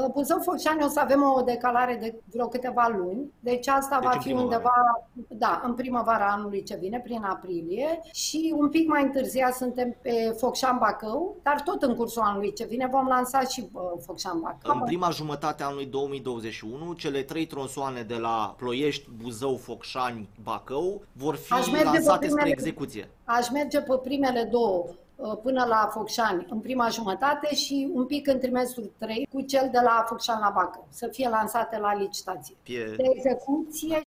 Buzău-Focșani o să avem o decalare de vreo câteva luni, deci asta va fi undeva, da, în primăvara anului ce vine, prin aprilie, și un pic mai întârziat suntem pe Focșani-Bacău, dar tot în cursul anului ce vine vom lansa și Focșani-Bacău. În prima jumătate a anului 2021, cele 3 tronsoane de la Ploiești, Buzău, Focșani, Bacău vor fi lansate spre execuție. Aș merge pe primele două până la Focșani în prima jumătate și un pic în trimestrul 3 cu cel de la Focșani la Bacău, să fie lansate la licitație. De execuție